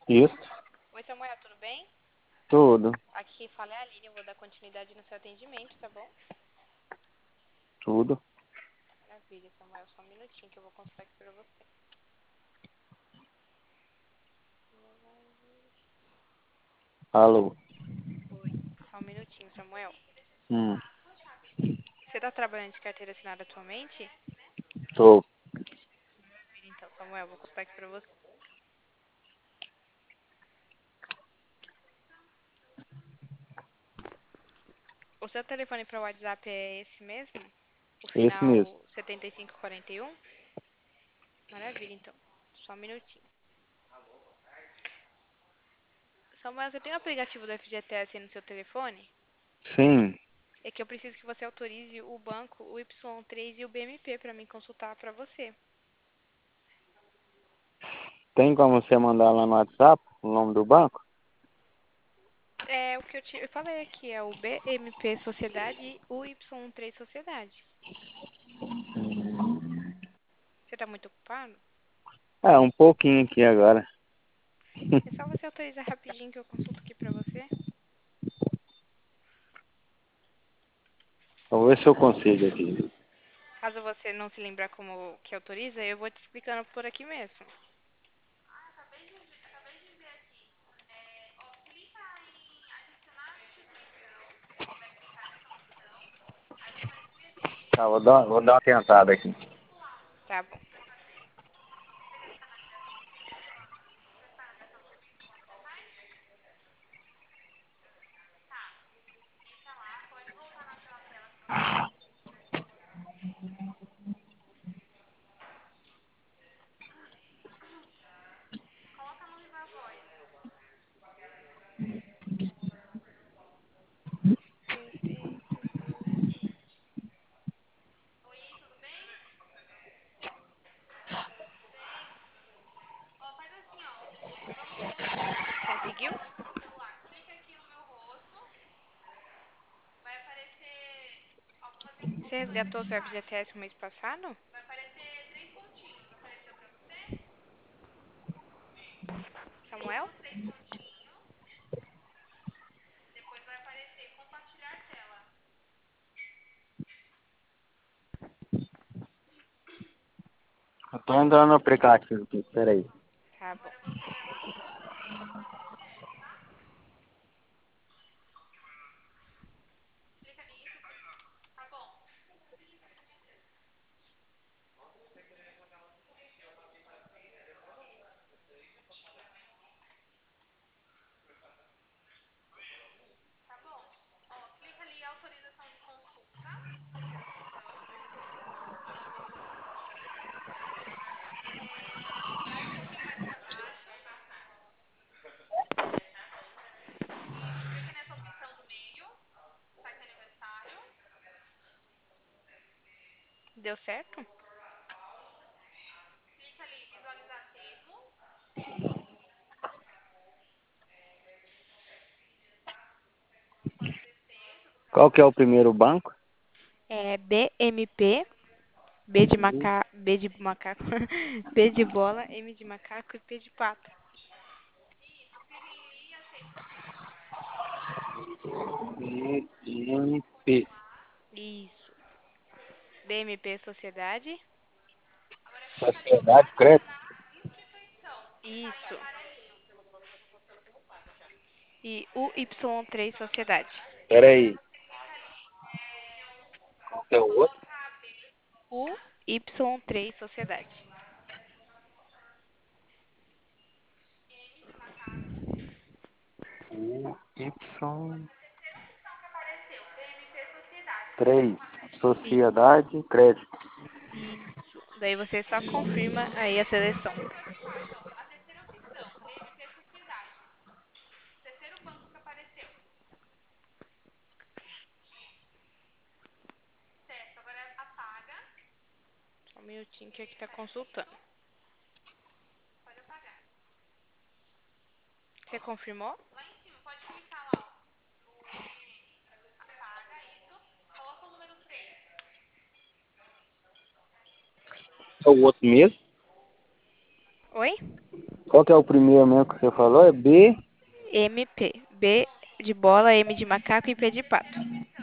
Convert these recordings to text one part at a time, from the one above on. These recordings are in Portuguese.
Isso, Oi, Samuel, tudo bem? tudo, Aqui quem fala é a Aline, eu vou dar continuidade no seu atendimento, tá bom? tudo. Maravilha, Samuel, só um minutinho que eu vou consultar aqui pra você. Alô. Oi, só um minutinho, Samuel. Hum, Você tá trabalhando de carteira assinada atualmente? tô. Então, Samuel, vou consultar aqui pra você. O seu telefone para o WhatsApp é esse mesmo? O Esse mesmo. final 7541? Maravilha, então. Só um minutinho. Samuel, você tem o aplicativo do FGTS aí no seu telefone? Sim, É que eu preciso que você autorize o banco, o Y3 e o BMP para mim consultar para você. tem como você mandar lá no WhatsApp o nome do banco? É o que eu falei aqui, é o BMP Sociedade e o Y3 Sociedade. Você está muito ocupado? É, um pouquinho aqui agora. É só você autorizar rapidinho que eu consulto aqui para você. Vou ver se eu consigo aqui. Caso você não se lembrar como que autoriza, eu vou te explicando por aqui mesmo. Tá, vou dar uma tentada aqui. Tá bom. Perfeito. Conseguiu? Você resgatou seu FGTS no mês passado? Samuel? Eu tô entrando no aplicativo aqui, peraí. Tá bom. Deu certo? Qual que é o primeiro banco? É BMP, B de macaco, B de macaco, B de bola, M de macaco e P de pato. BMP. Isso. BMP Sociedade. Sociedade Crédito. Isso. E o Y3 Sociedade. Peraí. Qual que é o outro? O Y3 Sociedade. O Y3. Isso. Sociedade Crédito. Isso. Daí você só confirma aí a seleção. Só um minutinho que aqui tá consultando. Você confirmou? É o outro mesmo? Oi? Qual que é o primeiro mesmo que você falou? É B? MP. B de bola, M de macaco e P de pato.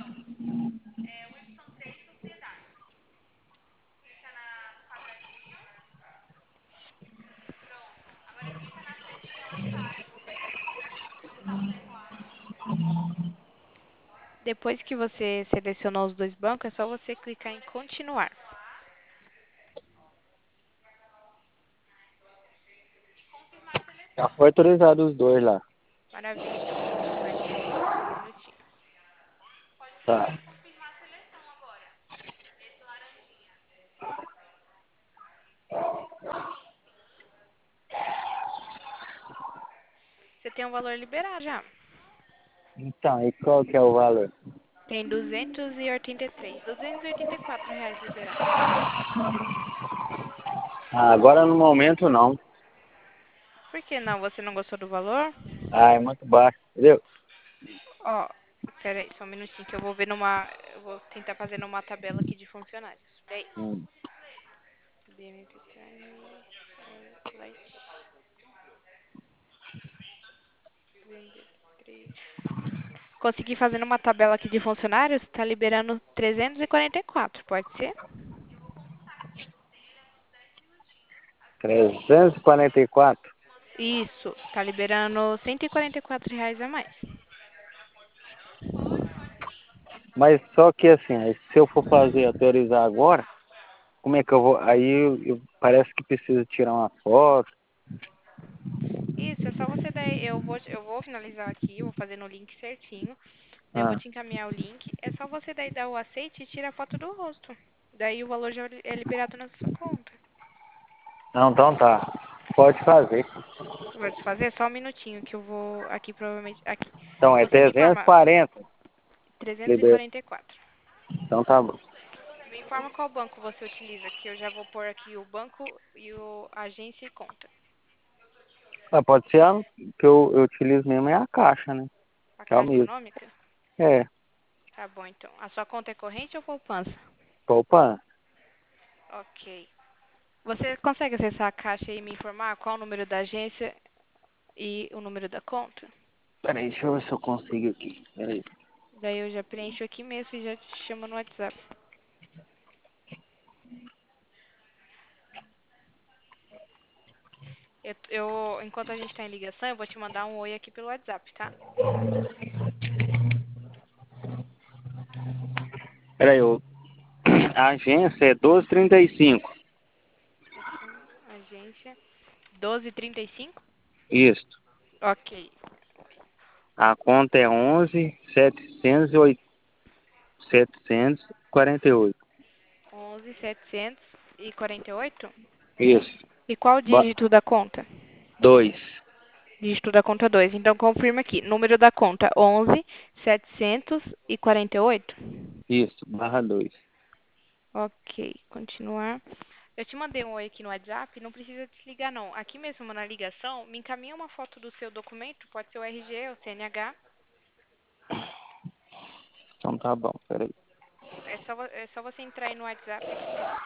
Depois que você selecionou os dois bancos, é só você clicar em continuar. Já foi autorizado os dois lá. Maravilha, então vou confirmar aqui. Só um minutinho. Tá. Você tem um valor liberado já. Então, e qual que é o valor? Tem 283, R$ 284 liberado. Ah, agora no momento não. Por que não? Você não gostou do valor? Ah, é muito baixo, entendeu? Ó, pera aí, só um minutinho que eu vou ver numa... Eu vou tentar fazer numa tabela aqui de funcionários. Peraí. Hum. BMP Time, Light, BMP3. Consegui fazer numa tabela aqui de funcionários, tá liberando 344, pode ser? 344. Isso, tá liberando R$ 144 a mais. Mas só que assim, aí se eu for fazer autorizar agora, como é que eu vou? Aí parece que precisa tirar uma foto. Isso, é só você dar. Eu vou finalizar aqui, eu vou fazer no link certinho. Daí eu vou Ah, te encaminhar o link. É só você daí dar o aceite e tirar a foto do rosto. Daí o valor já é liberado na sua conta. não, então tá. Pode fazer. Pode fazer? Só um minutinho que eu vou aqui provavelmente aqui. Então é Você me informa 340. Liber... 344. Então tá bom. Me informa qual banco você utiliza, que eu já vou pôr aqui o banco e o agência e conta. Ah, pode ser a que eu utilizo mesmo é a caixa, né? A Que é o Caixa mesmo. Econômica? É, Tá bom, então. A sua conta é corrente ou poupança? poupança. Ok. Você consegue acessar a Caixa e me informar qual o número da agência e o número da conta? Peraí, deixa eu ver se eu consigo aqui. Peraí. Daí eu já preencho aqui mesmo e já te chamo no WhatsApp. Enquanto a gente tá em ligação, eu vou te mandar um oi aqui pelo WhatsApp, tá? Peraí, a agência é 1235. Agência 1235. Isso. Ok. A conta é 11.748. 11.748. Isso. E qual o dígito da conta? 2. Dígito da conta 2. Então confirma aqui. Número da conta 11.748. Isso, barra 2. Ok, continuar. Eu te mandei um oi aqui no WhatsApp, não precisa desligar não. Aqui mesmo na ligação, me encaminha uma foto do seu documento, pode ser o RG, o CNH. Então tá bom, peraí. É só você entrar aí no WhatsApp aqui mesmo.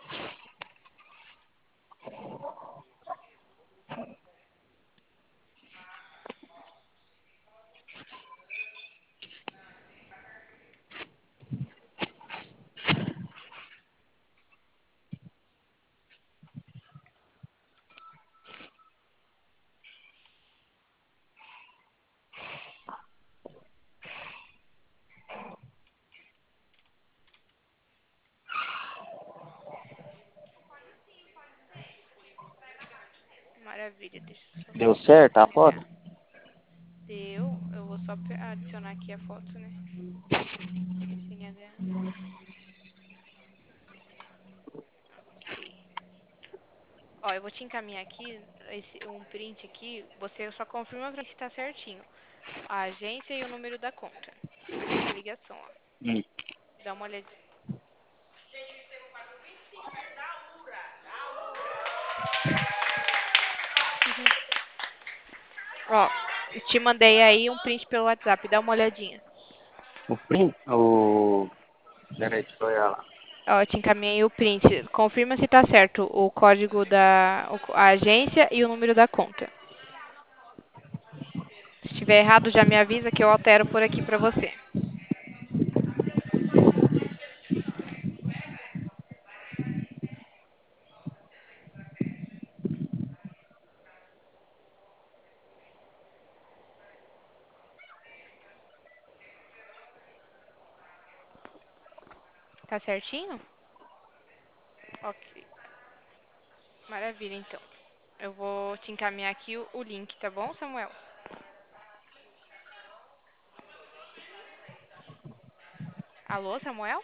Maravilha, deixa eu só Deu certo a foto? finalizar. Deu, eu vou só adicionar aqui a foto, né? CNH. Ok. Ó, eu vou te encaminhar aqui um print aqui. Você só confirma pra que tá certinho. A agência e o número da conta. Aqui na ligação, ó. Hum. Dá uma olhadinha. Uhum. Ó, te mandei aí um print pelo WhatsApp. Dá uma olhadinha. O print? O... Peraí, deixa eu olhar lá. Ó, te encaminhei o print. Confirma se tá certo o código a agência e o número da conta. Se estiver errado, já me avisa que eu altero por aqui pra você. Tá certinho? Ok. Maravilha, então. Eu vou te encaminhar aqui o link, tá bom, Samuel? Alô, Samuel?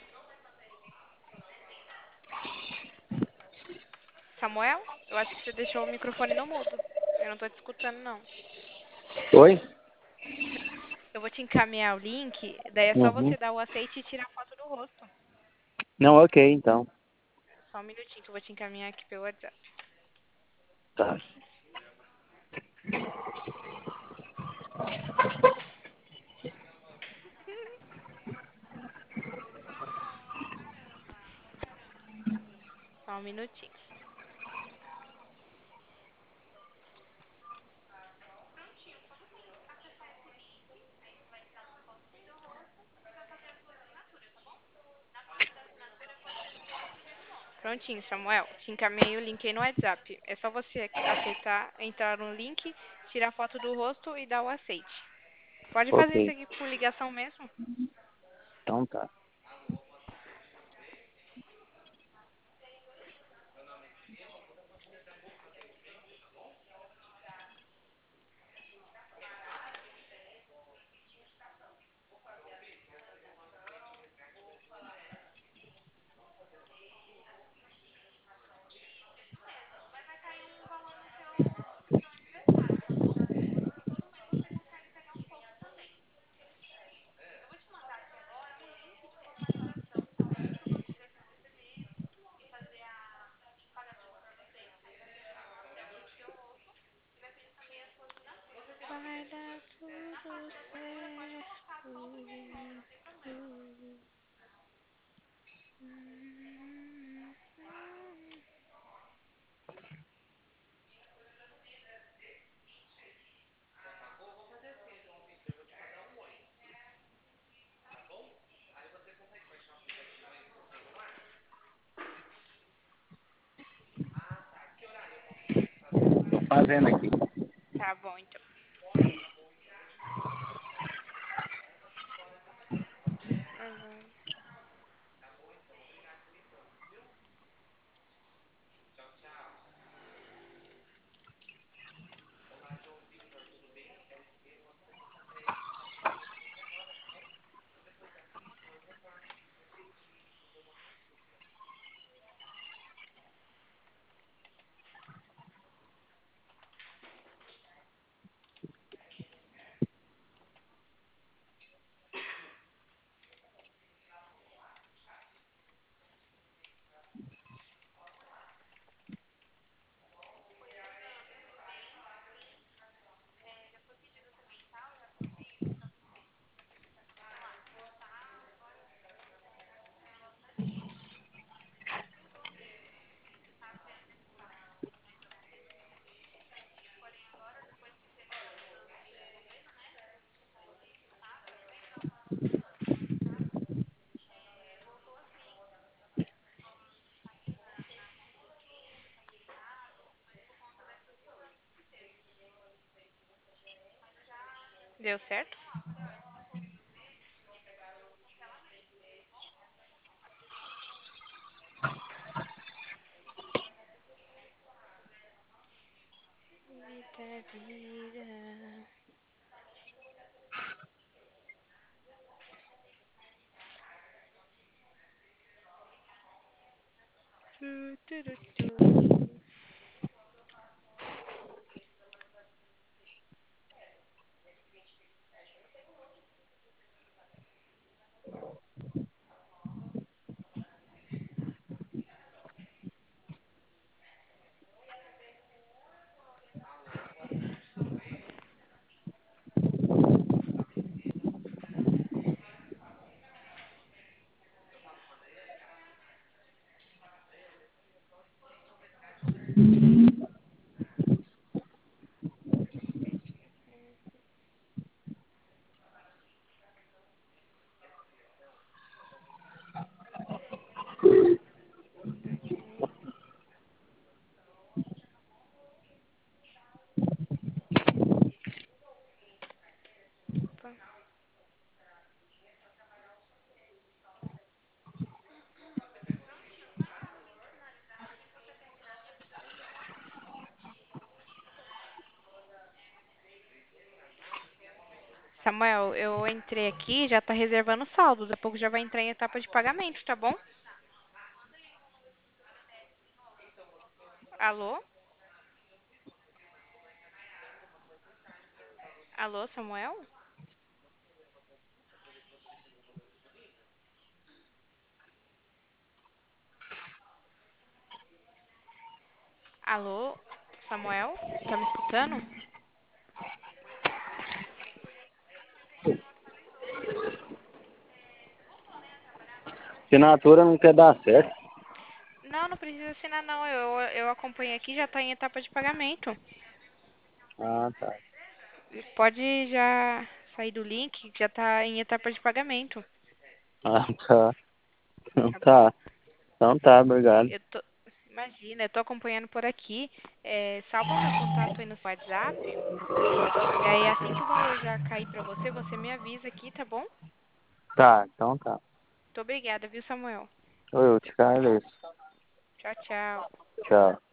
Samuel? Eu acho que você deixou o microfone no mudo. Eu não tô te escutando, não. Oi? Eu vou te encaminhar o link, daí é só Uhum. você dar o aceite e tirar a foto do rosto. Não, ok, então. Só um minutinho que eu vou te encaminhar aqui pelo WhatsApp. Tá. Só um minutinho. Prontinho, Samuel. Te encaminhei o link aí no WhatsApp. É só você aceitar, entrar no link, tirar a foto do rosto e dar o aceite. Pode Ok. fazer isso aqui por ligação mesmo? Então tá. Vai dar tudo certo. Tô fazendo aqui. Tá bom, então. Uhum. Deu certo? Vida, vida. Tu. Opa. Samuel, eu entrei aqui, já tá reservando saldo. Daqui a pouco já vai entrar em etapa de pagamento, tá bom? Alô? Alô, Samuel? Alô, Samuel? Tá me escutando? Assinatura não quer dar certo. Não, não precisa assinar não. Eu acompanhei aqui, já tá em etapa de pagamento. Ah, tá. Pode já sair do link, que já tá em etapa de pagamento. Ah, tá. Então Tá bom? tá. Então tá, obrigado. Eu tô, imagina, eu tô acompanhando por aqui. Salva o meu contato aí no seu WhatsApp. E aí, assim que o valor já cair pra você, você me avisa aqui, tá bom? Tá, então tá. Muito obrigada, viu, Samuel? Eu te agradeço. Tchau, tchau. Tchau.